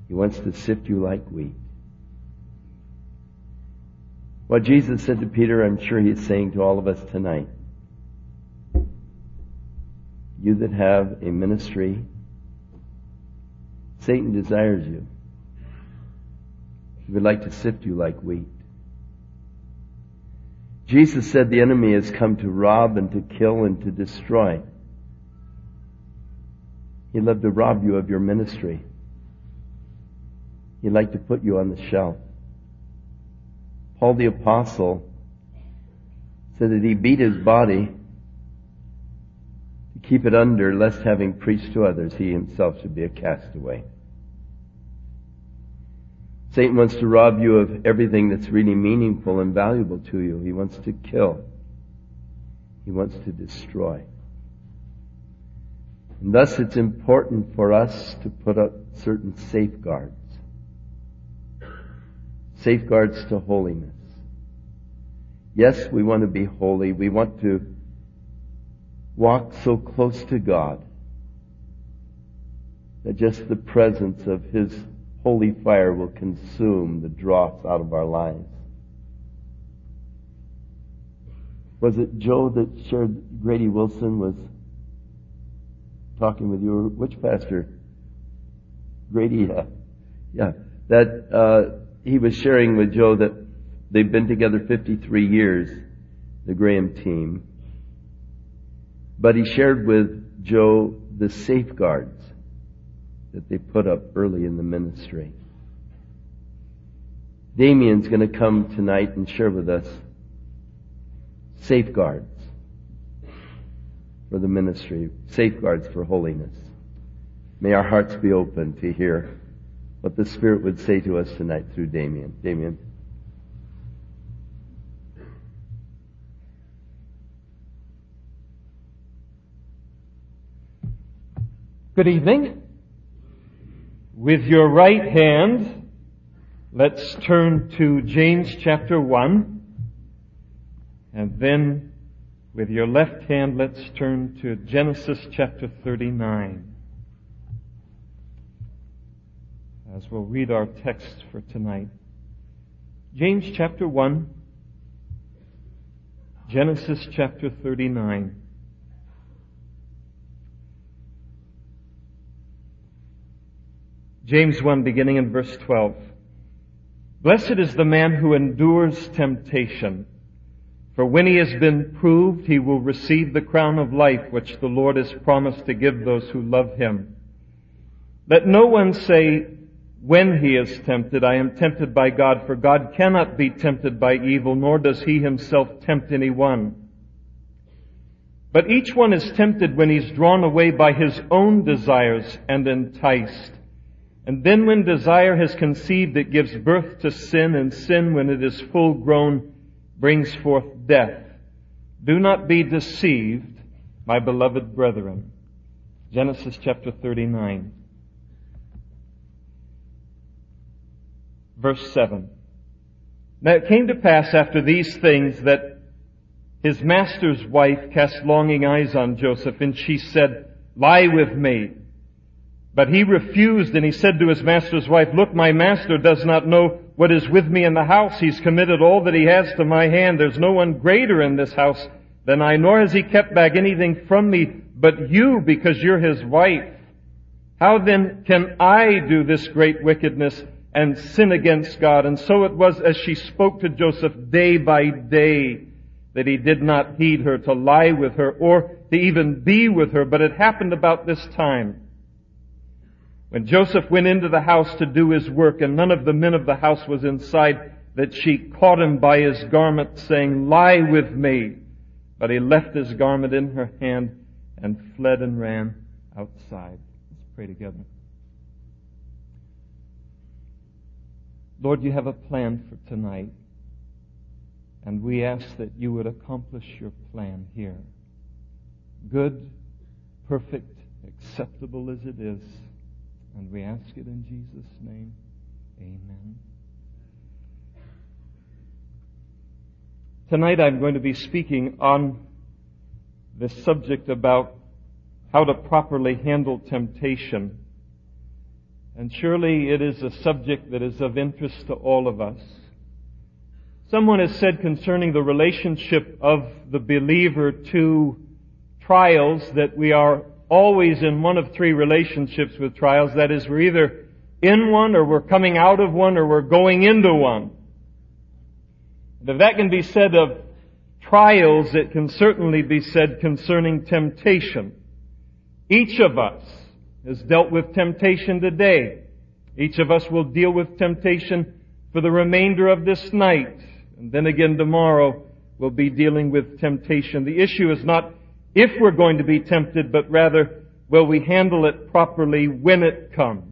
He wants to sift you like wheat. What Jesus said to Peter, I'm sure He's saying to all of us tonight. You that have a ministry, Satan desires you. He would like to sift you like wheat. Jesus said the enemy has come to rob and to kill and to destroy. He'd love to rob you of your ministry. He'd like to put you on the shelf. Paul the Apostle said that he beat his body to keep it under, lest having preached to others, he himself should be a castaway. Satan wants to rob you of everything that's really meaningful and valuable to you. He wants to kill. He wants to destroy. And thus it's important for us to put up certain safeguards. Safeguards to holiness. Yes, we want to be holy. We want to walk so close to God that just the presence of His holy fire will consume the dross out of our lives. Was it Joe that shared Grady Wilson was talking with you? Which pastor? Grady, yeah. That he was sharing with Joe that they've been together 53 years, the Graham team. But he shared with Joe the safeguards that they put up early in the ministry. Damien's going to come tonight and share with us safeguards for the ministry, safeguards for holiness. May our hearts be open to hear what the Spirit would say to us tonight through Damien. Damien. Good evening. With your right hand, let's turn to James chapter 1. And then with your left hand, let's turn to Genesis chapter 39. As we'll read our text for tonight. James chapter 1, Genesis chapter 39. James 1, beginning in verse 12. Blessed is the man who endures temptation, for when he has been proved, he will receive the crown of life which the Lord has promised to give those who love Him. Let no one say, when he is tempted, I am tempted by God, for God cannot be tempted by evil, nor does He Himself tempt anyone. But each one is tempted when he's drawn away by his own desires and enticed. And then when desire has conceived, it gives birth to sin, and sin, when it is full grown, brings forth death. Do not be deceived, my beloved brethren. Genesis chapter 39. Verse 7. Now it came to pass after these things that his master's wife cast longing eyes on Joseph, and she said, Lie with me. But he refused, and he said to his master's wife, Look, my master does not know what is with me in the house. He's committed all that he has to my hand. There's no one greater in this house than I, nor has he kept back anything from me but you, because you're his wife. How then can I do this great wickedness and sin against God? And so it was as she spoke to Joseph day by day that he did not heed her to lie with her or to even be with her. But it happened about this time, when Joseph went into the house to do his work, and none of the men of the house was inside, that she caught him by his garment, saying, Lie with me. But he left his garment in her hand and fled and ran outside. Let's pray together. Lord, you have a plan for tonight, and we ask that you would accomplish your plan here. Good, perfect, acceptable as it is. And we ask it in Jesus' name. Amen. Tonight I'm going to be speaking on this subject about how to properly handle temptation. And surely it is a subject that is of interest to all of us. Someone has said concerning the relationship of the believer to trials that we are always in one of three relationships with trials. That is, we're either in one, or we're coming out of one, or we're going into one. And if that can be said of trials, it can certainly be said concerning temptation. Each of us has dealt with temptation today. Each of us will deal with temptation for the remainder of this night. And then again tomorrow we'll be dealing with temptation. The issue is not if we're going to be tempted, but rather will we handle it properly when it comes.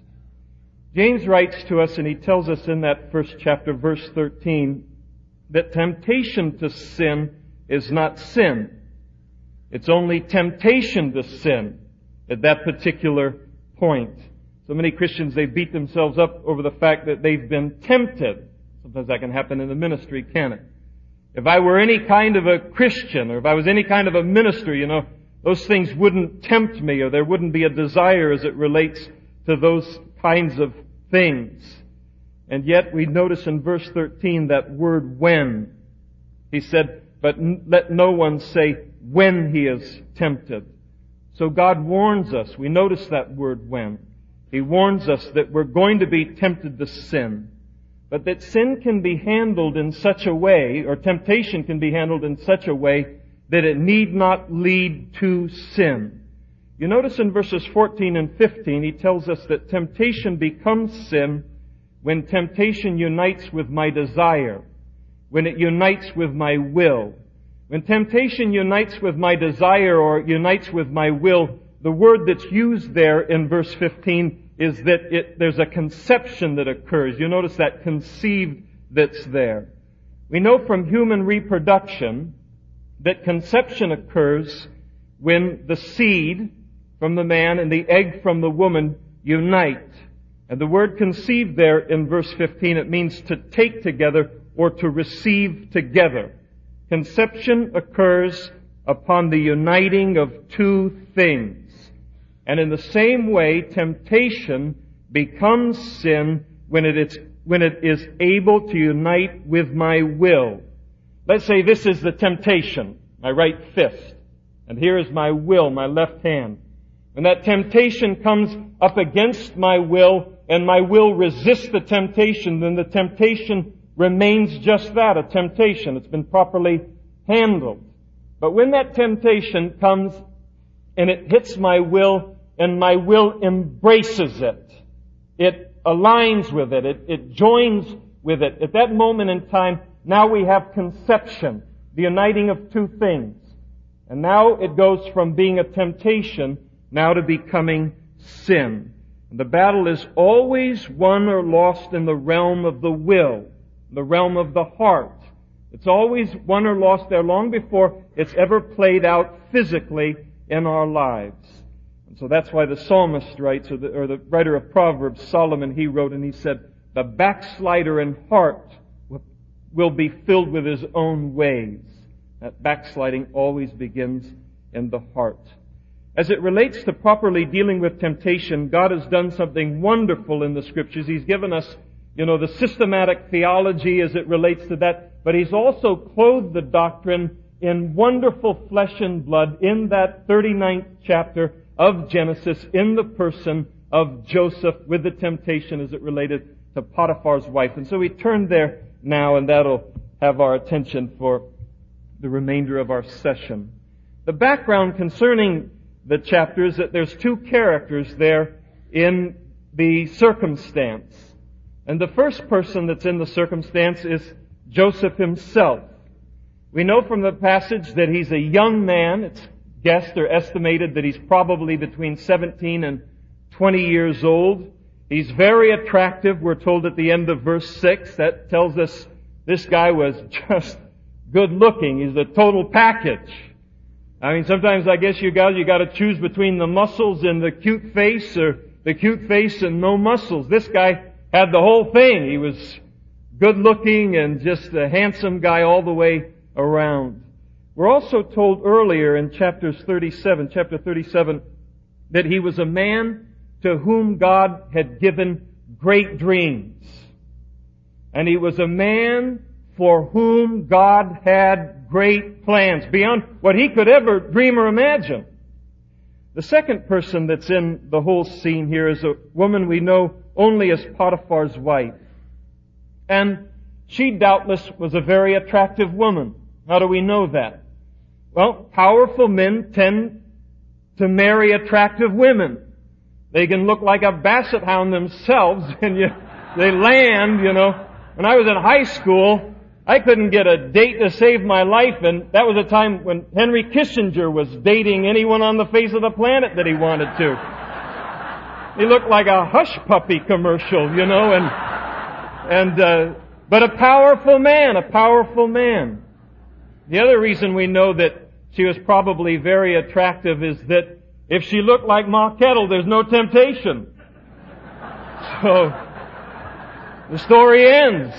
James writes to us, and he tells us in that first chapter, verse 13, that temptation to sin is not sin. It's only temptation to sin at that particular point. So many Christians, they beat themselves up over the fact that they've been tempted. Sometimes that can happen in the ministry, can it? If I were any kind of a Christian, or if I was any kind of a minister, those things wouldn't tempt me, or there wouldn't be a desire as it relates to those kinds of things. And yet we notice in verse 13 that word when. He said, but let no one say when he is tempted. So God warns us. We notice that word when. He warns us that we're going to be tempted to sin. But that sin can be handled in such a way, or temptation can be handled in such a way, that it need not lead to sin. You notice in verses 14 and 15, he tells us that temptation becomes sin when temptation unites with my desire, when it unites with my will. When temptation unites with my desire or unites with my will, the word that's used there in verse 15 is that there's a conception that occurs. You notice that conceived that's there. We know from human reproduction that conception occurs when the seed from the man and the egg from the woman unite. And the word conceived there in verse 15, it means to take together or to receive together. Conception occurs upon the uniting of two things. And in the same way, temptation becomes sin when it is able to unite with my will. Let's say this is the temptation, my right fist. And here is my will, my left hand. When that temptation comes up against my will, and my will resists the temptation, then the temptation remains just that, a temptation. It's been properly handled. But when that temptation comes and it hits my will, and my will embraces it, it aligns with it, it joins with it. At that moment in time, now we have conception, the uniting of two things. And now it goes from being a temptation now to becoming sin. And the battle is always won or lost in the realm of the will, the realm of the heart. It's always won or lost there long before it's ever played out physically in our lives. And so that's why the psalmist writes, or the writer of Proverbs, Solomon, he wrote and he said, the backslider in heart will be filled with his own ways. That backsliding always begins in the heart. As it relates to properly dealing with temptation, God has done something wonderful in the Scriptures. He's given us, the systematic theology as it relates to that, but He's also clothed the doctrine in wonderful flesh and blood in that 39th chapter of Genesis in the person of Joseph with the temptation as it related to Potiphar's wife. And so we turn there now, and that'll have our attention for the remainder of our session. The background concerning the chapter is that there's two characters there in the circumstance. And the first person that's in the circumstance is Joseph himself. We know from the passage that he's a young man. It's guessed or estimated that he's probably between 17 and 20 years old. He's very attractive. We're told at the end of verse 6. That tells us this guy was just good looking. He's a total package. I mean, sometimes I guess you got to choose between the muscles and the cute face, or the cute face and no muscles. This guy had the whole thing. He was good looking and just a handsome guy all the way around. We're also told earlier in chapter 37, that he was a man to whom God had given great dreams. And he was a man for whom God had great plans, beyond what he could ever dream or imagine. The second person that's in the whole scene here is a woman we know only as Potiphar's wife. And she doubtless was a very attractive woman. How do we know that? Well, powerful men tend to marry attractive women. They can look like a basset hound themselves, and they land, When I was in high school, I couldn't get a date to save my life, and that was a time when Henry Kissinger was dating anyone on the face of the planet that he wanted to. He looked like a hush puppy commercial, but a powerful man. The other reason we know that she was probably very attractive is that if she looked like Ma Kettle, there's no temptation. So, the story ends.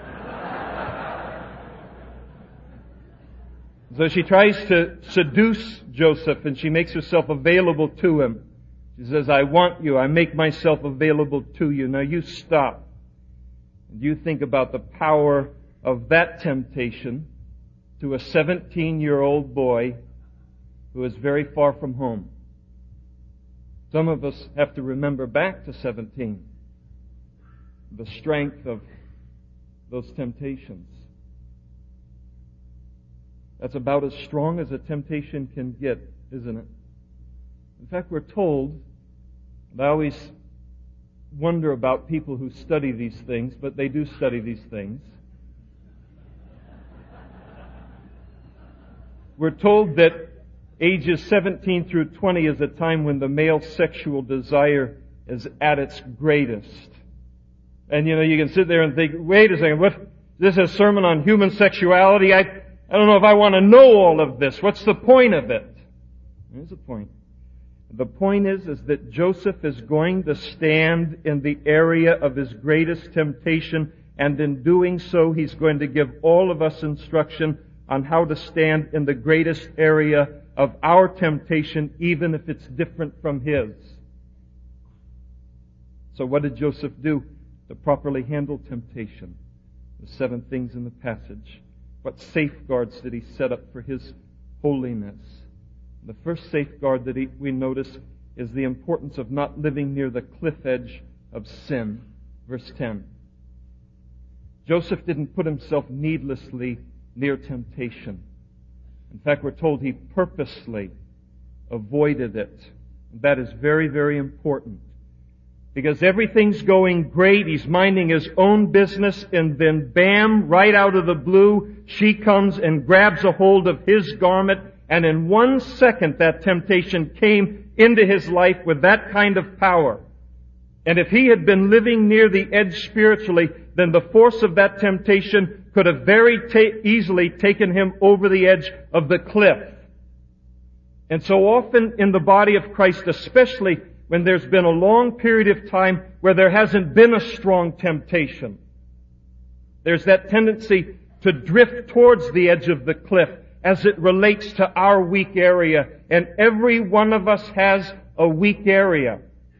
So she tries to seduce Joseph, and she makes herself available to him. She says, I want you. I make myself available to you. Now you stop. And you think about the power of that temptation to a 17-year-old boy who is very far from home. Some of us have to remember back to 17, the strength of those temptations. That's about as strong as a temptation can get, isn't it? In fact, we're told, and I always wonder about people who study these things, but they do study these things. We're told that ages 17 through 20 is a time when the male sexual desire is at its greatest. And you can sit there and think, wait a second, what? This is a sermon on human sexuality? I don't know if I want to know all of this. What's the point of it? Here's the point. The point is that Joseph is going to stand in the area of his greatest temptation, and in doing so, he's going to give all of us instruction on how to stand in the greatest area of our temptation, even if it's different from his. So what did Joseph do to properly handle temptation? The 7 things in the passage. What safeguards did he set up for his holiness? The first safeguard that we notice is the importance of not living near the cliff edge of sin. Verse 10. Joseph didn't put himself needlessly near temptation. In fact, we're told he purposely avoided it. And that is very, very important. Because everything's going great, he's minding his own business, and then bam, right out of the blue, she comes and grabs a hold of his garment, and in 1 second that temptation came into his life with that kind of power. And if he had been living near the edge spiritually, then the force of that temptation could have very easily taken him over the edge of the cliff. And so often in the body of Christ, especially when there's been a long period of time where there hasn't been a strong temptation, there's that tendency to drift towards the edge of the cliff as it relates to our weak area. And every one of us has a weak area.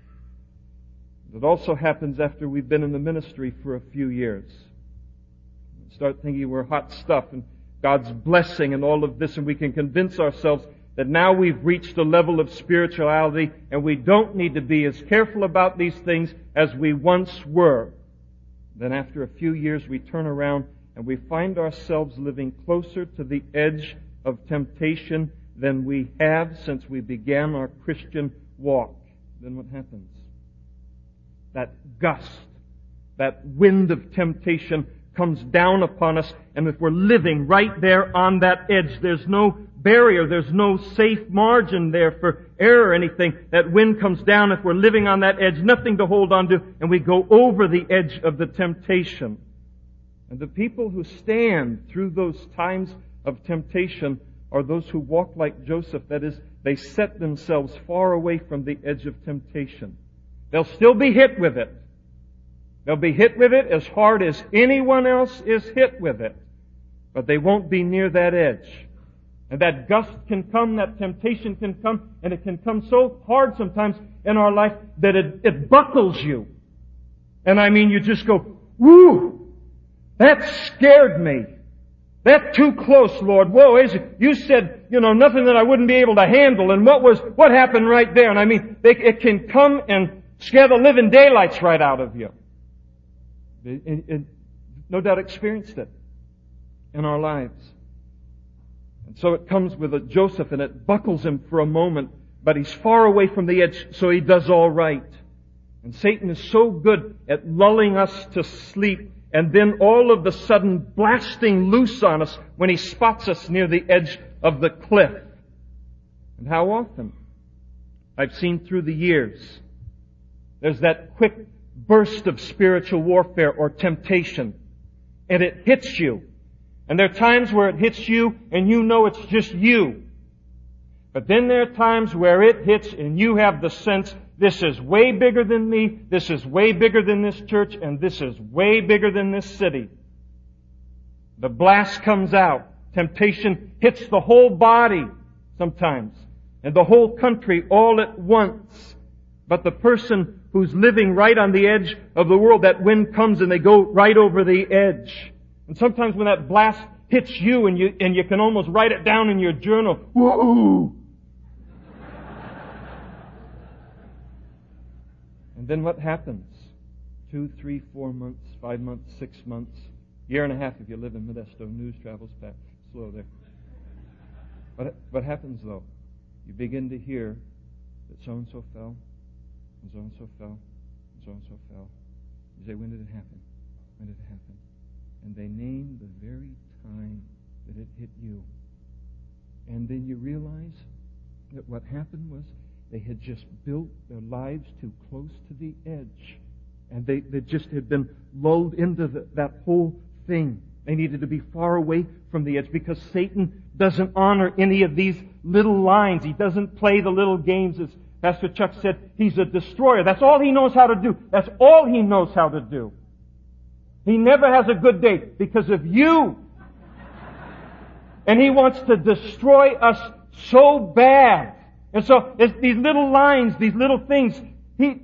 It also happens after we've been in the ministry for a few years. We start thinking we're hot stuff and God's blessing and all of this, and we can convince ourselves that now we've reached a level of spirituality and we don't need to be as careful about these things as we once were. Then after a few years we turn around and we find ourselves living closer to the edge of temptation than we have since we began our Christian walk. Then what happens? That gust, that wind of temptation comes down upon us, and if we're living right there on that edge, there's no barrier, there's no safe margin there for error or anything. That wind comes down, if we're living on that edge, nothing to hold on to, and we go over the edge of the temptation. And the people who stand through those times of temptation are those who walk like Joseph. That is, they set themselves far away from the edge of temptation. They'll still be hit with it. They'll be hit with it as hard as anyone else is hit with it. But they won't be near that edge. And that gust can come, that temptation can come, and it can come so hard sometimes, in our life that it buckles you. And I mean, you just go, woo! That scared me. That's too close, Lord. Whoa, you said, nothing that I wouldn't be able to handle. And what happened right there? And I mean, it can come and scare the living daylights right out of you. No doubt experienced it in our lives. And so it comes with a Joseph and it buckles him for a moment, but he's far away from the edge, so he does all right. And Satan is so good at lulling us to sleep and then all of a sudden blasting loose on us when he spots us near the edge of the cliff. And how often I've seen through the years, there's that quick burst of spiritual warfare or temptation, and it hits you. And there are times where it hits you and you know it's just you. But then there are times where it hits and you have the sense, this is way bigger than me, this is way bigger than this church, and this is way bigger than this city. The blast comes out. Temptation hits the whole body sometimes, and the whole country all at once. But the person who's living right on the edge of the world, that wind comes and they go right over the edge. And sometimes when that blast hits you and you can almost write it down in your journal, whoa! And then what happens? 2, 3, 4 months, 5 months, 6 months, year and a half if you live in Modesto. News travels fast, slow there. But what happens though? You begin to hear that so-and-so fell, and so-and-so fell, and so-and-so fell. You say, when did it happen? When did it happen? And they name the very time that it hit you. And then you realize that what happened was they had just built their lives too close to the edge. And they just had been lulled into that whole thing. They needed to be far away from the edge because Satan doesn't honor any of these little lines. He doesn't play the little games. As Pastor Chuck said, he's a destroyer. That's all he knows how to do. That's all he knows how to do. He never has a good day because of you. And he wants to destroy us so bad. And so it's these little lines, these little things, he's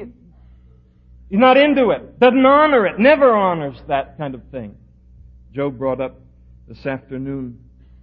not into it. Doesn't honor it. Never honors that kind of thing. Joe brought up this afternoon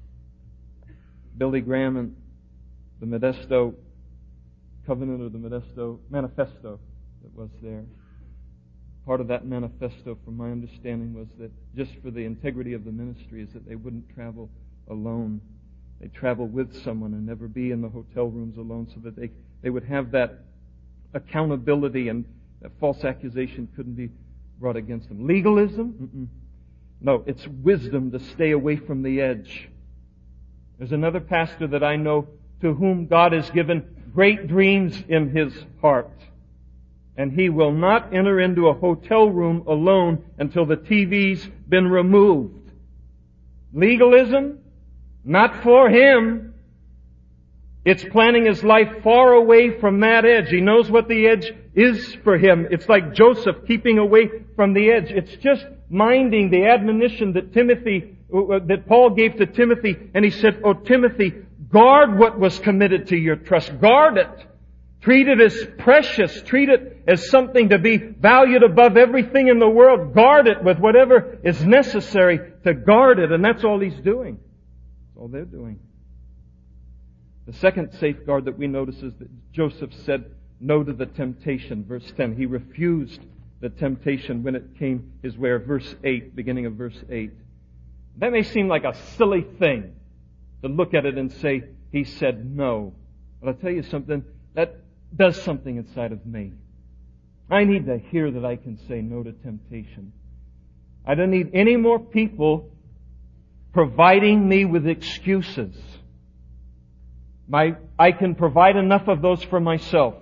Billy Graham and the Modesto Covenant or the Modesto Manifesto that was there. Part of that manifesto, from my understanding, was that just for the integrity of the ministry is that they wouldn't travel alone. They'd travel with someone and never be in the hotel rooms alone so that they would have that accountability and that false accusation couldn't be brought against them. Legalism? Mm-mm. No, it's wisdom to stay away from the edge. There's another pastor that I know to whom God has given great dreams in his heart. And he will not enter into a hotel room alone until the TV's been removed. Legalism? Not for him. It's planning his life far away from that edge. He knows what the edge is for him. It's like Joseph keeping away from the edge. It's just minding the admonition that Paul gave to Timothy. And he said, "Oh, Timothy, guard what was committed to your trust. Guard it. Treat it as precious. Treat it as something to be valued above everything in the world. Guard it with whatever is necessary to guard it." And that's all he's doing. That's all they're doing. The second safeguard that we notice is that Joseph said no to the temptation. Verse 10. He refused the temptation when it came his way. Verse 8, beginning of verse 8. That may seem like a silly thing to look at it and say, he said no. But I'll tell you something, that does something inside of me. I need to hear that I can say no to temptation. I don't need any more people providing me with excuses. I can provide enough of those for myself.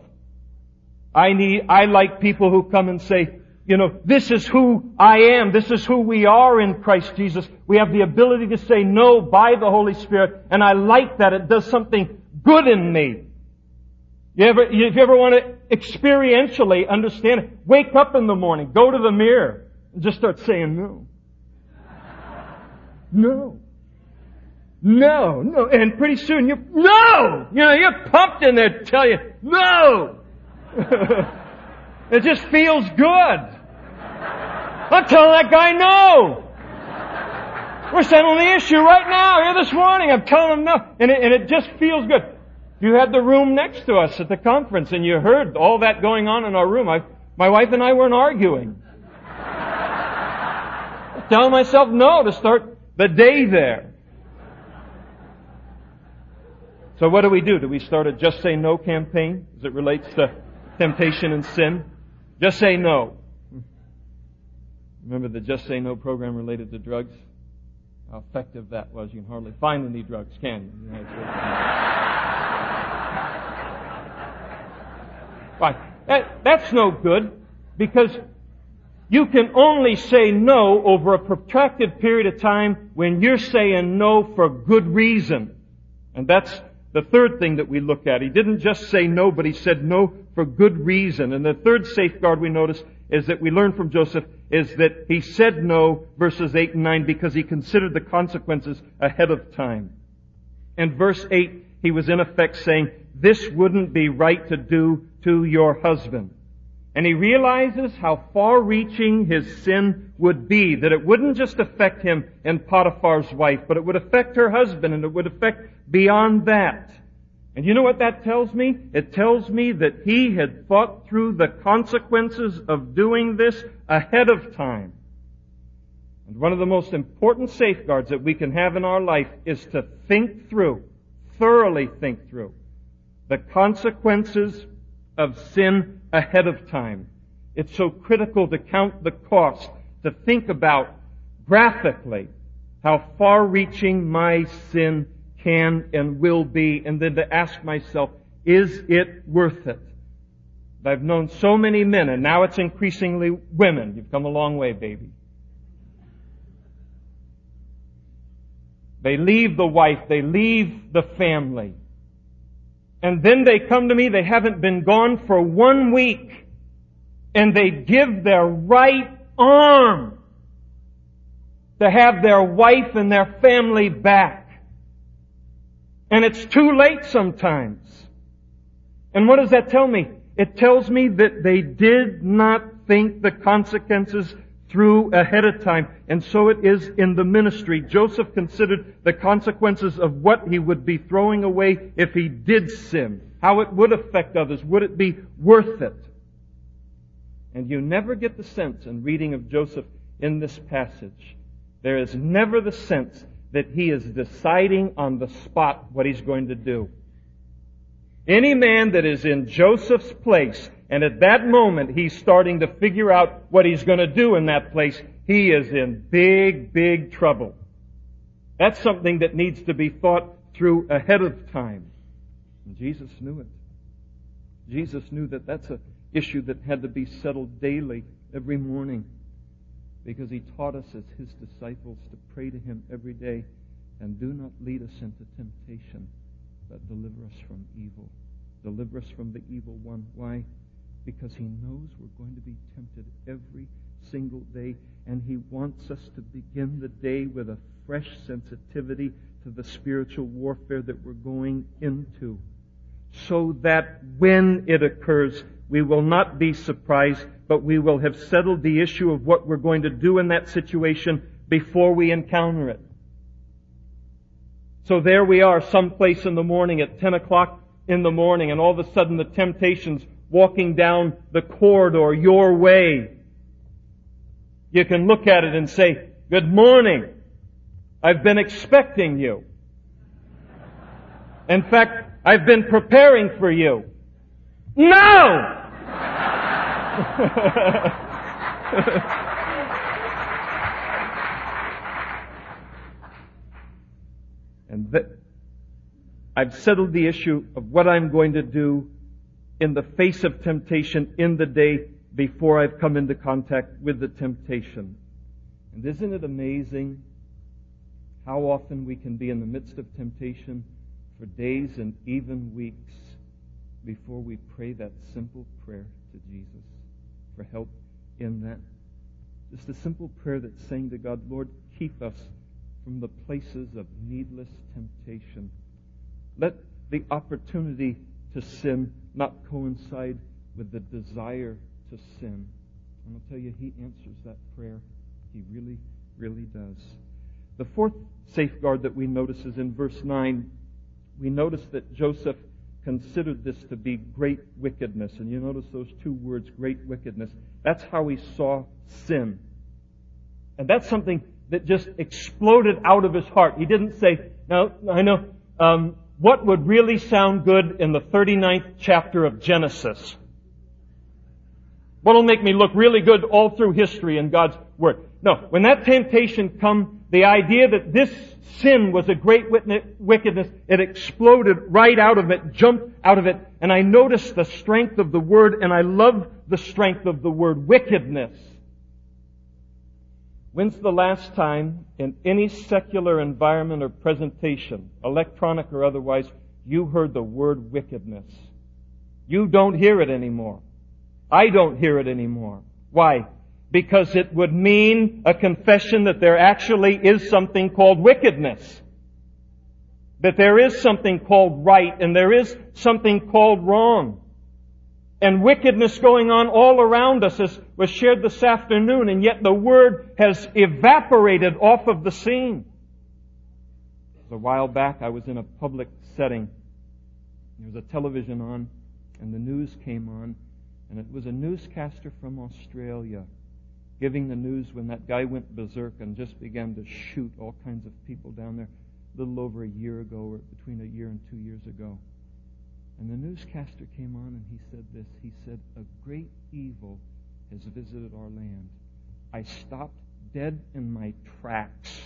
I like people who come and say, this is who I am. This is who we are in Christ Jesus. We have the ability to say no by the Holy Spirit, and I like that. It does something good in me. If you ever want to experientially understand it, wake up in the morning, go to the mirror, and just start saying no. No. No. And pretty soon you're pumped in there to tell you, no! It just feels good. I'm telling that guy no. We're settling the issue right now, here this morning. I'm telling him no. And it just feels good. You had the room next to us at the conference and you heard all that going on in our room. My wife and I weren't arguing. Telling myself no to start the day there. So what do? Do we start a Just Say No campaign as it relates to temptation and sin? Just say no. Remember the Just Say No program related to drugs? How effective that was. You can hardly find any drugs, can you? Right. That's no good, because you can only say no over a protracted period of time when you're saying no for good reason. And that's the third thing that we look at. He didn't just say no, but he said no for good reason. And the third safeguard we notice is that we learn from Joseph is that he said no, verses 8 and 9, because he considered the consequences ahead of time. In verse 8, he was in effect saying, this wouldn't be right to do to your husband. And he realizes how far-reaching his sin would be, that it wouldn't just affect him and Potiphar's wife, but it would affect her husband, and it would affect beyond that. And you know what that tells me? It tells me that he had thought through the consequences of doing this ahead of time. And one of the most important safeguards that we can have in our life is to think through, thoroughly think through, the consequences of sin ahead of time. It's so critical to count the cost, to think about graphically how far-reaching my sin can and will be, and then to ask myself, is it worth it? I've known so many men, and now it's increasingly women. You've come a long way, baby. They leave the wife, they leave the family, and then they come to me, they haven't been gone for 1 week, and they give their right arm to have their wife and their family back. And it's too late sometimes. And what does that tell me? It tells me that they did not think the consequences through ahead of time. And so it is in the ministry. Joseph considered the consequences of what he would be throwing away if he did sin. How it would affect others. Would it be worth it? And you never get the sense in reading of Joseph in this passage. There is never the sense that he is deciding on the spot what he's going to do. Any man that is in Joseph's place, and at that moment he's starting to figure out what he's going to do in that place, he is in big, big trouble. That's something that needs to be thought through ahead of time. And Jesus knew it. Jesus knew that that's an issue that had to be settled daily, every morning. Because He taught us as His disciples to pray to Him every day, and do not lead us into temptation, but deliver us from evil. Deliver us from the evil one. Why? Because He knows we're going to be tempted every single day, and He wants us to begin the day with a fresh sensitivity to the spiritual warfare that we're going into, so that when it occurs, we will not be surprised, but we will have settled the issue of what we're going to do in that situation before we encounter it. So there we are, someplace in the morning at 10 o'clock in the morning, and all of a sudden the temptation's walking down the corridor your way. You can look at it and say, "Good morning. I've been expecting you. In fact, I've been preparing for you." No! And I've settled the issue of what I'm going to do in the face of temptation in the day before I've come into contact with the temptation. And isn't it amazing how often we can be in the midst of temptation for days and even weeks before we pray that simple prayer to Jesus for help in that? Just a simple prayer that's saying to God, "Lord, keep us from the places of needless temptation. Let the opportunity to sin not coincide with the desire to sin. And I'll tell you, He answers that prayer. He really, really does. The fourth safeguard that we notice is in verse 9. We notice that Joseph considered this to be great wickedness. And you notice those two words, great wickedness. That's how he saw sin. And that's something that just exploded out of his heart. He didn't say, now, I know, what would really sound good in the 39th chapter of Genesis? What'll make me look really good all through history in God's Word? No, when that temptation come, the idea that this sin was a great wickedness, it exploded right out of it, jumped out of it, and I noticed the strength of the word, and I love the strength of the word wickedness. When's the last time in any secular environment or presentation, electronic or otherwise, you heard the word wickedness? You don't hear it anymore. I don't hear it anymore. Why? Because it would mean a confession that there actually is something called wickedness. That there is something called right and there is something called wrong. And wickedness going on all around us, as was shared this afternoon, and yet the Word has evaporated off of the scene. A while back I was in a public setting. There was a television on and the news came on, and it was a newscaster from Australia giving the news when that guy went berserk and just began to shoot all kinds of people down there a little over a year ago, or between a year and 2 years ago. And the newscaster came on and he said this. He said, "A great evil has visited our land." I stopped dead in my tracks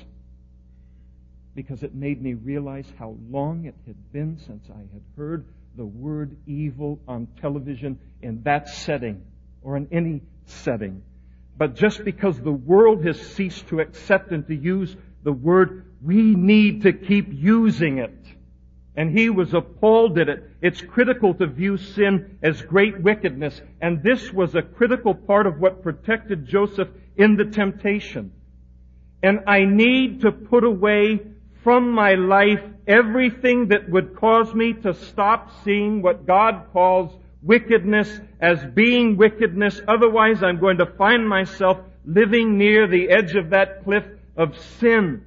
because it made me realize how long it had been since I had heard the word evil on television in that setting or in any setting. But just because the world has ceased to accept and to use the word, we need to keep using it. And he was appalled at it. It's critical to view sin as great wickedness. And this was a critical part of what protected Joseph in the temptation. And I need to put away from my life everything that would cause me to stop seeing what God calls wickedness as being wickedness. Otherwise, I'm going to find myself living near the edge of that cliff of sin.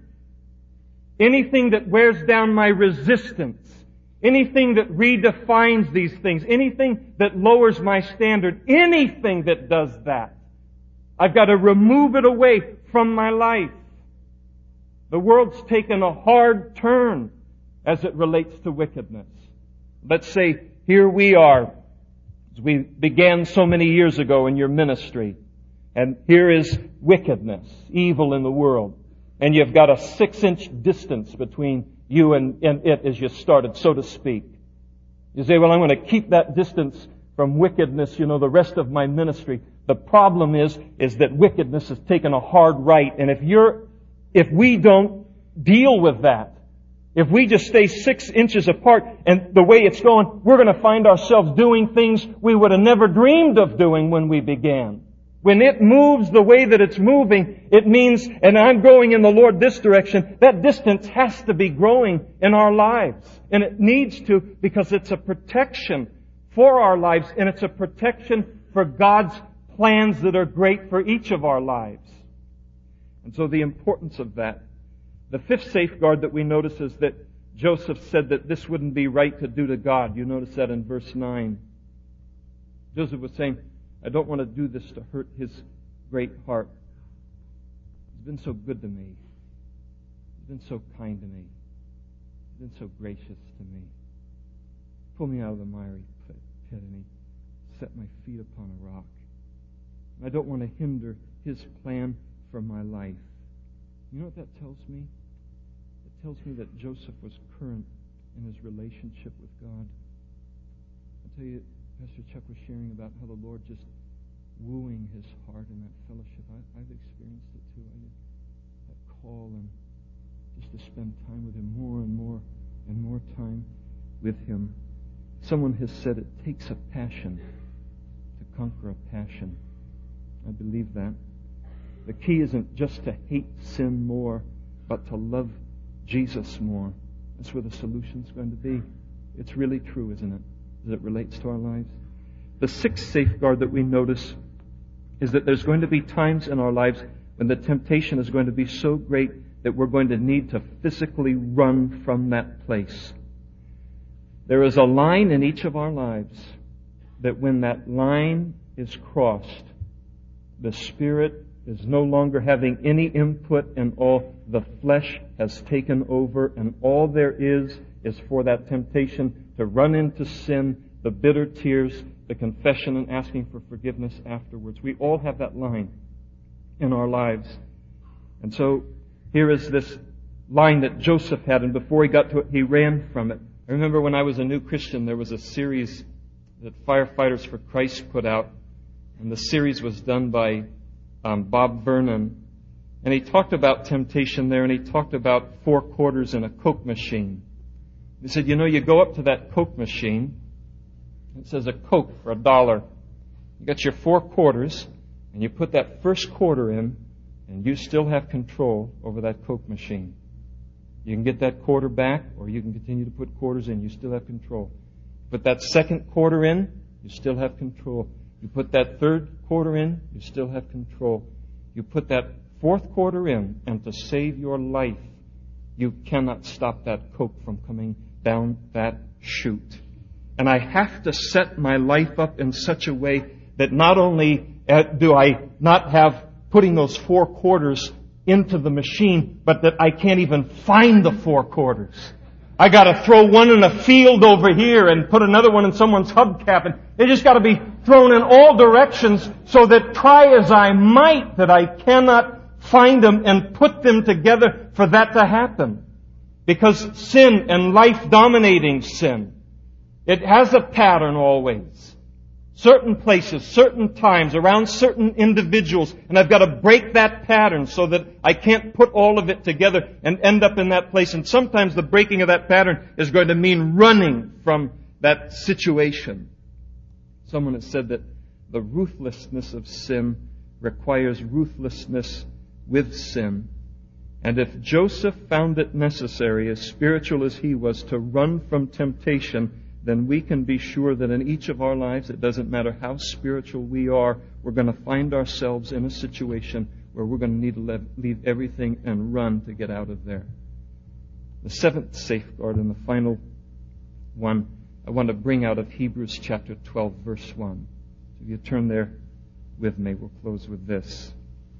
Anything that wears down my resistance, anything that redefines these things, anything that lowers my standard, anything that does that, I've got to remove it away from my life. The world's taken a hard turn as it relates to wickedness. Let's say here we are, as we began so many years ago in your ministry, and here is wickedness, evil in the world. And you've got a 6-inch distance between you and it as you started, so to speak. You say, well, I'm going to keep that distance from wickedness, the rest of my ministry. The problem is that wickedness has taken a hard right. And if we don't deal with that, if we just stay 6 inches apart and the way it's going, we're going to find ourselves doing things we would have never dreamed of doing when we began. When it moves the way that it's moving, it means, and I'm going in the Lord this direction, that distance has to be growing in our lives. And it needs to, because it's a protection for our lives, and it's a protection for God's plans that are great for each of our lives. And so the importance of that. The fifth safeguard that we notice is that Joseph said that this wouldn't be right to do to God. You notice that in verse 9. Joseph was saying, I don't want to do this to hurt his great heart. He's been so good to me. He's been so kind to me. He's been so gracious to me. Pulled me out of the miry pit and he set my feet upon a rock. I don't want to hinder his plan for my life. You know what that tells me? It tells me that Joseph was current in his relationship with God. I'll tell you, Pastor Chuck was sharing about how the Lord just wooing his heart in that fellowship. I've experienced it too. That call and just to spend time with him, more and more and more time with him. Someone has said it takes a passion to conquer a passion. I believe that. The key isn't just to hate sin more, but to love Jesus more. That's where the solution's going to be. It's really true, isn't it? As it relates to our lives. The sixth safeguard that we notice is that there's going to be times in our lives when the temptation is going to be so great that we're going to need to physically run from that place. There is a line in each of our lives that when that line is crossed, the Spirit is no longer having any input and all the flesh has taken over, and all there is for that temptation to run into sin, the bitter tears, the confession and asking for forgiveness afterwards. We all have that line in our lives. And so here is this line that Joseph had, and before he got to it, he ran from it. I remember when I was a new Christian, there was a series that Firefighters for Christ put out, and the series was done by Bob Vernon. And he talked about temptation there, and he talked about 4 quarters in a Coke machine. He said, you go up to that Coke machine, it says a Coke for $1. You got your 4 quarters, and you put that first quarter in, and you still have control over that Coke machine. You can get that quarter back, or you can continue to put quarters in. You still have control. Put that second quarter in, you still have control. You put that third quarter in, you still have control. You put that fourth quarter in, and to save your life, you cannot stop that Coke from coming down that chute. And I have to set my life up in such a way that not only do I not have putting those 4 quarters into the machine, but that I can't even find the 4 quarters. I got to throw one in a field over here and put another one in someone's hubcap, and they just got to be thrown in all directions so that try as I might, that I cannot find them and put them together for that to happen. Because sin and life-dominating sin, it has a pattern always. Certain places, certain times, around certain individuals, and I've got to break that pattern so that I can't put all of it together and end up in that place. And sometimes the breaking of that pattern is going to mean running from that situation. Someone has said that the ruthlessness of sin requires ruthlessness with sin. And if Joseph found it necessary, as spiritual as he was, to run from temptation, then we can be sure that in each of our lives, it doesn't matter how spiritual we are, we're going to find ourselves in a situation where we're going to need to leave everything and run to get out of there. The seventh safeguard and the final one I want to bring out of Hebrews chapter 12, verse 1. So if you turn there with me, we'll close with this.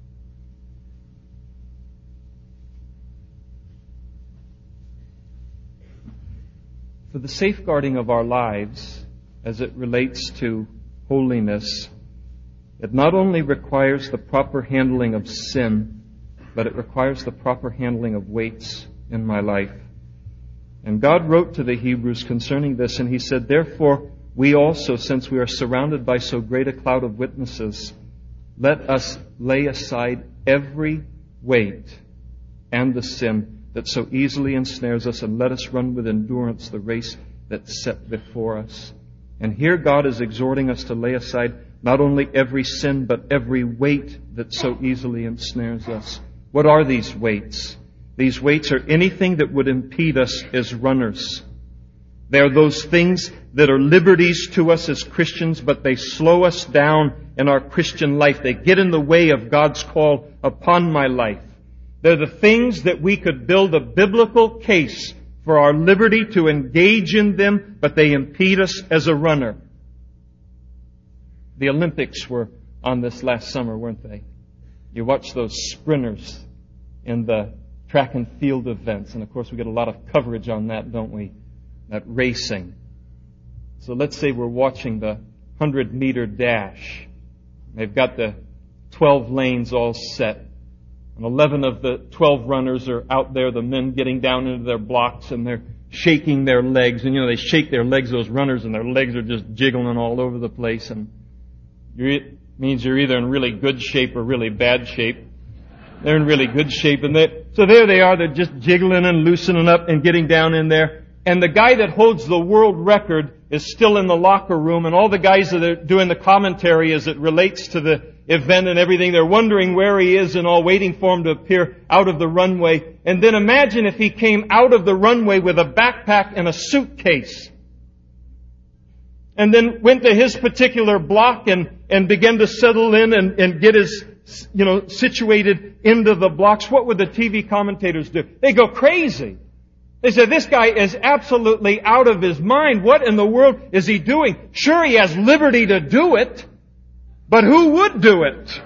For the safeguarding of our lives, as it relates to holiness, it not only requires the proper handling of sin, but it requires the proper handling of weights in my life. And God wrote to the Hebrews concerning this, and He said, "Therefore, we also, since we are surrounded by so great a cloud of witnesses, let us lay aside every weight and the sin that so easily ensnares us, and let us run with endurance the race that's set before us." And here God is exhorting us to lay aside not only every sin, but every weight that so easily ensnares us. What are these weights? These weights are anything that would impede us as runners. They are those things that are liberties to us as Christians, but they slow us down in our Christian life. They get in the way of God's call upon my life. They're the things that we could build a biblical case for our liberty to engage in them, but they impede us as a runner. The Olympics were on this last summer, weren't they? You watch those sprinters in the track and field events, and of course we get a lot of coverage on that, don't we? That racing. So let's say we're watching the 100-meter dash. They've got the 12 lanes all set. And 11 of the 12 runners are out there, the men getting down into their blocks, and they're shaking their legs. And they shake their legs, those runners, and their legs are just jiggling all over the place. And it means you're either in really good shape or really bad shape. They're in really good shape. And so there they are, they're just jiggling and loosening up and getting down in there. And the guy that holds the world record is still in the locker room, and all the guys that are doing the commentary as it relates to the event and everything, they're wondering where he is and all, waiting for him to appear out of the runway. And then imagine if he came out of the runway with a backpack and a suitcase. and then went to his particular block and began to settle in and get his, situated into the blocks, what would the TV commentators do? They go crazy. They say, this guy is absolutely out of his mind. What in the world is he doing? Sure, he has liberty to do it, but who would do it?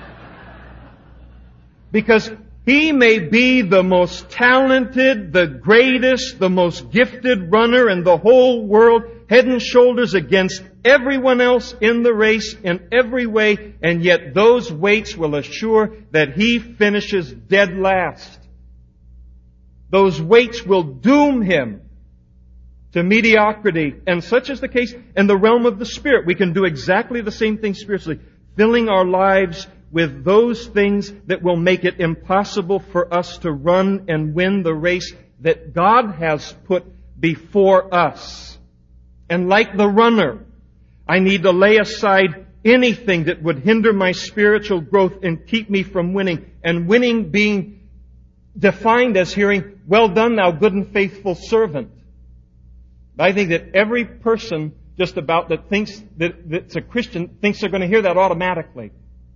Because he may be the most talented, the greatest, the most gifted runner in the whole world, head and shoulders against everyone else in the race in every way, and yet those weights will assure that he finishes dead last. Those weights will doom him to mediocrity, and such is the case in the realm of the Spirit. We can do exactly the same thing spiritually, filling our lives with those things that will make it impossible for us to run and win the race that God has put before us. And like the runner, I need to lay aside anything that would hinder my spiritual growth and keep me from winning. And winning being defined as hearing, well done, thou good and faithful servant. I think that every person just about that's a Christian thinks they're going to hear that automatically.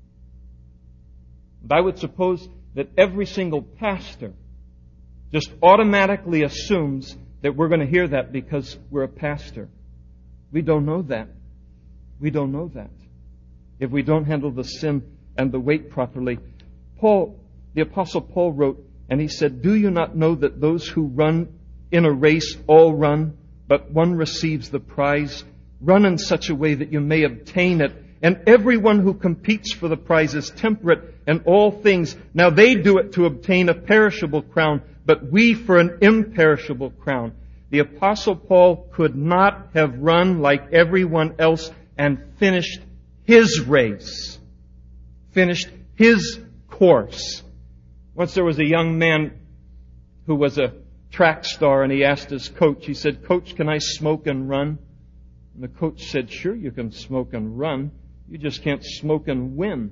And I would suppose that every single pastor just automatically assumes that we're going to hear that because we're a pastor. We don't know that. We don't know that. If we don't handle the sin and the weight properly. The Apostle Paul wrote, and he said, do you not know that those who run in a race all run, but one receives the prize? Run in such a way that you may obtain it. And everyone who competes for the prize is temperate in all things. Now they do it to obtain a perishable crown, but we for an imperishable crown. The Apostle Paul could not have run like everyone else and finished his race, finished his course. Once there was a young man who was a track star, and he asked his coach, he said, Coach, can I smoke and run? And the coach said, sure, you can smoke and run. You just can't smoke and win.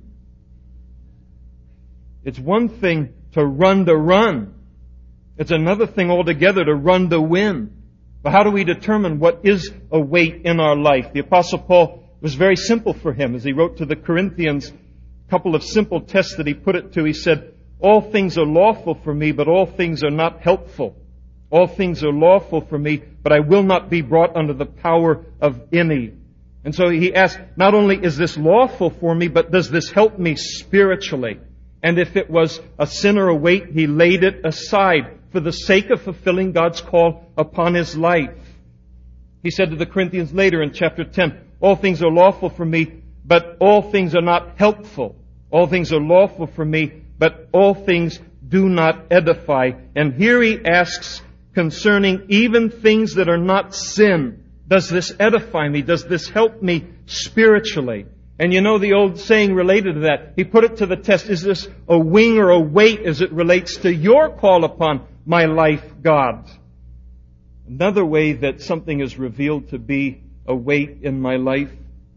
It's one thing to run. It's another thing altogether to run to win. But how do we determine what is a weight in our life? The Apostle Paul, it was very simple for him. As he wrote to the Corinthians, a couple of simple tests that he put it to. He said, all things are lawful for me, but all things are not helpful. All things are lawful for me, but I will not be brought under the power of any. And so he asked, not only is this lawful for me, but does this help me spiritually? And if it was a sin or a weight, he laid it aside for the sake of fulfilling God's call upon his life. He said to the Corinthians later in chapter 10, all things are lawful for me, but all things are not helpful. All things are lawful for me, but all things do not edify. And here he asks concerning even things that are not sin. Does this edify me? Does this help me spiritually? And you know the old saying related to that. He put it to the test. Is this a wing or a weight as it relates to your call upon my life, God? Another way that something is revealed to be a weight in my life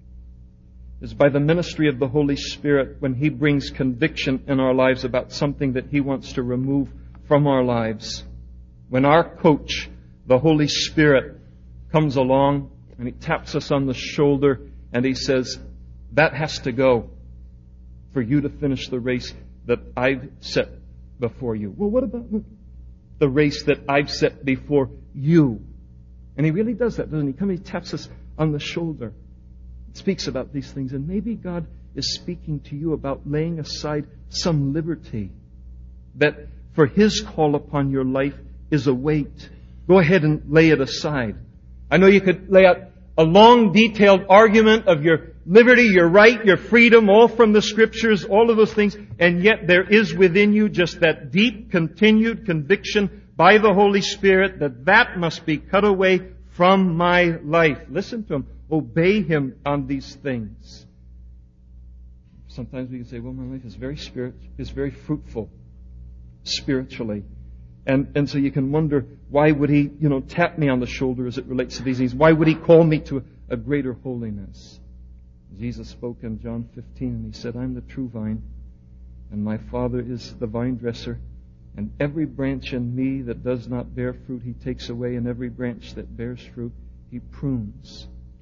is by the ministry of the Holy Spirit when He brings conviction in our lives about something that He wants to remove from our lives. When our coach, the Holy Spirit, comes along and He taps us on the shoulder and He says, that has to go for you to finish the race that I've set before you. Well, what about the race that I've set before you? And He really does that, doesn't He? He taps us on the shoulder, speaks about these things, and maybe God is speaking to you about laying aside some liberty that for His call upon your life is a weight. Go ahead and lay it aside. I know you could lay out a long, detailed argument of your liberty, your right, your freedom, all from the Scriptures, all of those things, and yet there is within you just that deep, continued conviction by the Holy Spirit that must be cut away from my life. Listen to Him. Obey Him on these things. Sometimes we can say, well, my life is very fruitful spiritually. And so you can wonder, why would He, tap me on the shoulder as it relates to these things? Why would He call me to a greater holiness? Jesus spoke in John 15 and He said, I'm the true vine, and my Father is the vine dresser. And every branch in me that does not bear fruit, He takes away, and every branch that bears fruit, He prunes,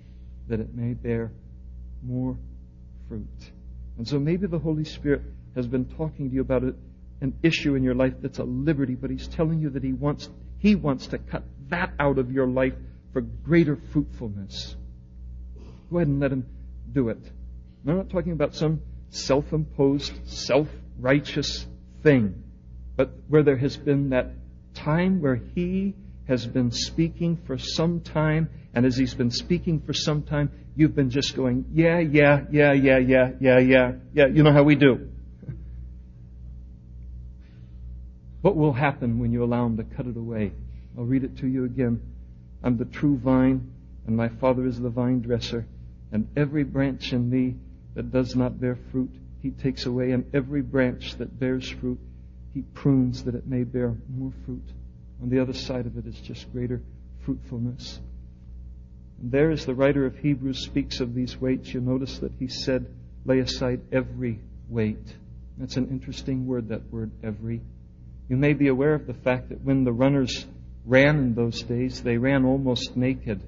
that it may bear more fruit. And so maybe the Holy Spirit has been talking to you about an issue in your life that's a liberty, but He's telling you that He wants to cut that out of your life for greater fruitfulness. Go ahead and let Him do it. I'm not talking about some self-imposed, self-righteous thing, but where there has been that time where He has been speaking for some time, and as He's been speaking for some time, you've been just going, yeah. You know how we do. What will happen when you allow Him to cut it away? I'll read it to you again. I'm the true vine, and my Father is the vine dresser. And every branch in me that does not bear fruit, He takes away. And every branch that bears fruit, He prunes that it may bear more fruit. On the other side of it is just greater fruitfulness. And there, as the writer of Hebrews speaks of these weights, you'll notice that he said, lay aside every weight. That's an interesting word, that word, every. You may be aware of the fact that when the runners ran in those days, they ran almost naked.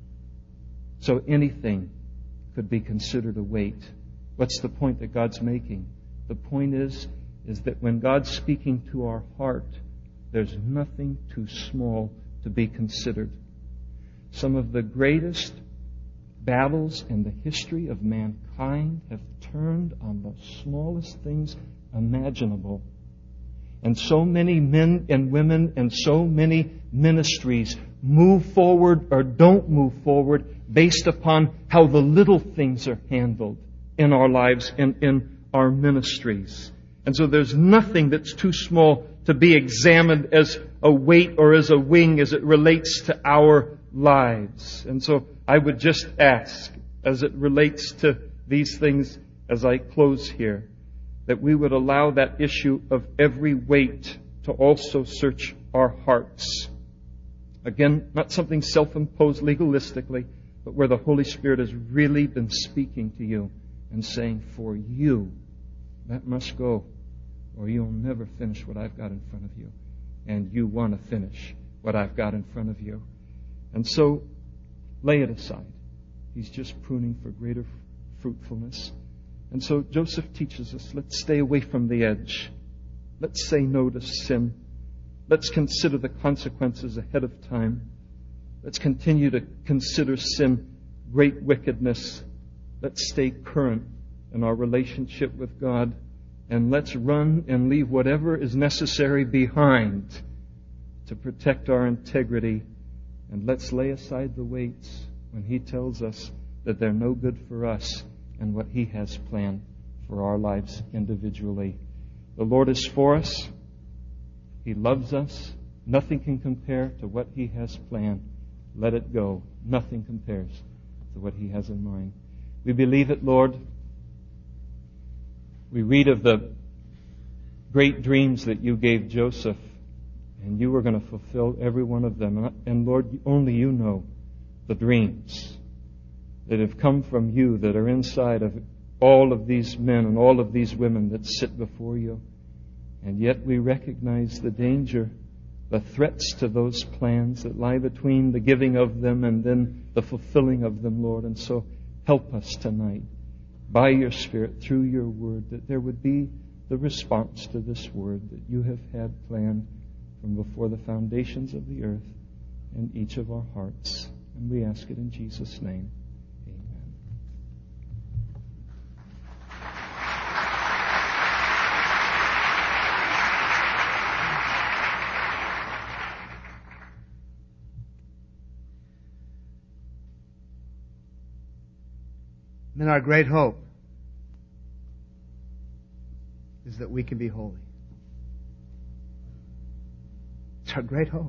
So anything could be considered a weight. What's the point that God's making? The point is that when God's speaking to our heart, there's nothing too small to be considered. Some of the greatest battles in the history of mankind have turned on the smallest things imaginable. And so many men and women and so many ministries move forward or don't move forward based upon how the little things are handled in our lives and in our ministries. And so there's nothing that's too small to be examined as a weight or as a wing as it relates to our lives. And so I would just ask, as it relates to these things as I close here, that we would allow that issue of every weight to also search our hearts. Again, not something self-imposed legalistically, but where the Holy Spirit has really been speaking to you and saying, for you, that must go, or you'll never finish what I've got in front of you. And you want to finish what I've got in front of you. And so, lay it aside. He's just pruning for greater fruitfulness. And so Joseph teaches us, let's stay away from the edge. Let's say no to sin. Let's consider the consequences ahead of time. Let's continue to consider sin great wickedness. Let's stay current in our relationship with God. And let's run and leave whatever is necessary behind to protect our integrity. And let's lay aside the weights when He tells us that they're no good for us and what He has planned for our lives individually. The Lord is for us. He loves us. Nothing can compare to what He has planned. Let it go. Nothing compares to what He has in mind. We believe it, Lord. We read of the great dreams that You gave Joseph, and You were going to fulfill every one of them. And Lord, only You know the dreams that have come from You, that are inside of all of these men and all of these women that sit before You. And yet we recognize the danger, the threats to those plans that lie between the giving of them and then the fulfilling of them, Lord. And so help us tonight, by Your Spirit, through Your Word, that there would be the response to this Word that You have had planned from before the foundations of the earth in each of our hearts. And we ask it in Jesus' name. Amen. And our great hope is that we can be holy. It's our great hope.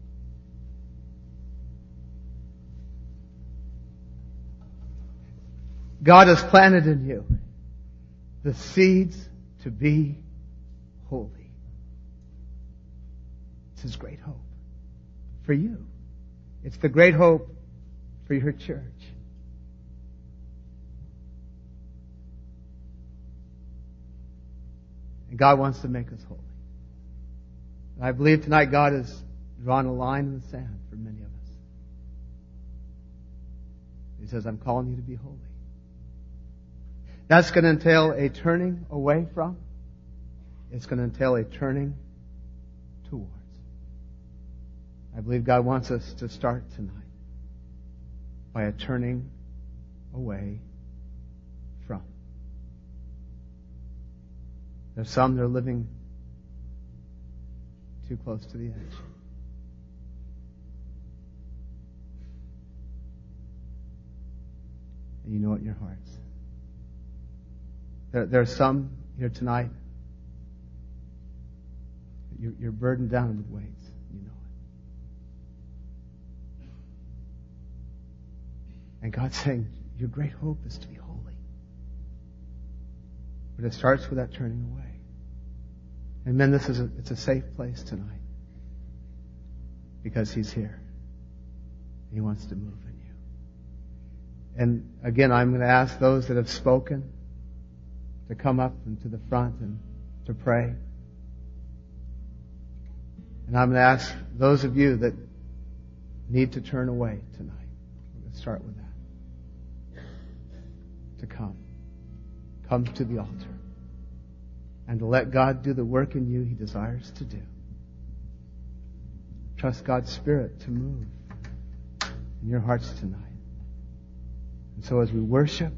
God has planted in you the seeds to be holy. It's His great hope for you. It's the great hope for your church. And God wants to make us holy. And I believe tonight God has drawn a line in the sand for many of us. He says, I'm calling you to be holy. That's going to entail a turning away from. It's going to entail a turning towards. I believe God wants us to start tonight by a turning away from. There's some that are living too close to the edge. And you know it in your hearts. There are some here tonight, you're burdened down with weights. You know it. And God's saying, your great hope is to be holy. But it starts with that turning away. And men, it's a safe place tonight. Because He's here. He wants to move in you. And again, I'm going to ask those that have spoken to come up and to the front and to pray. And I'm going to ask those of you that need to turn away tonight. We're going to start with that. To come. Come to the altar. And to let God do the work in you He desires to do. Trust God's Spirit to move in your hearts tonight. And so as we worship,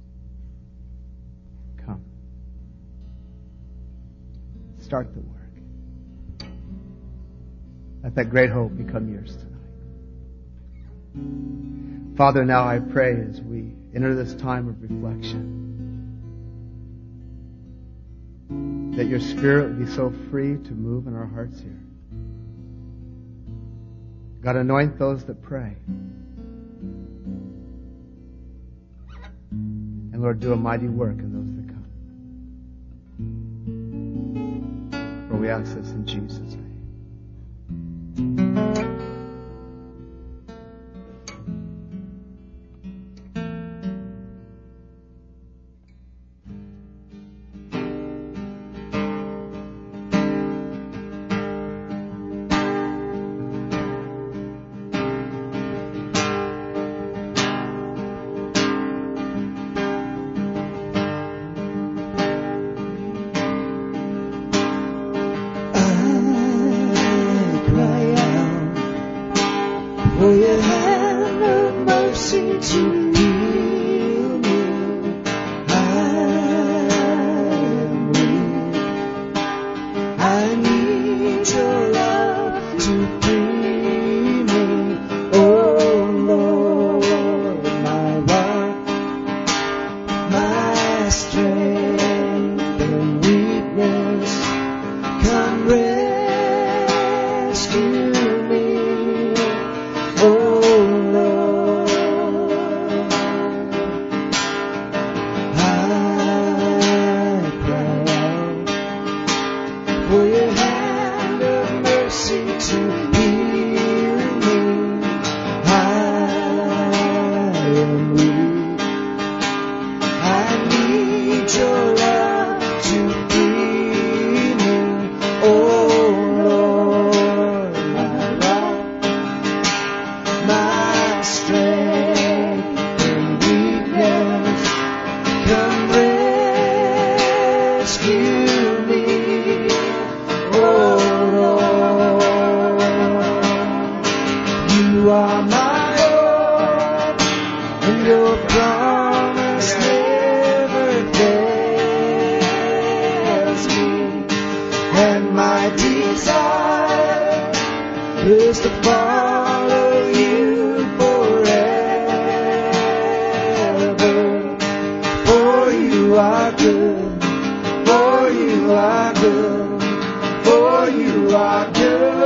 come. Start the work. Let that great hope become yours tonight. Father, now I pray as we enter this time of reflection, that your Spirit would be so free to move in our hearts here. God, anoint those that pray. And Lord, do a mighty work in those that come. For we ask this in Jesus' name. For you are good.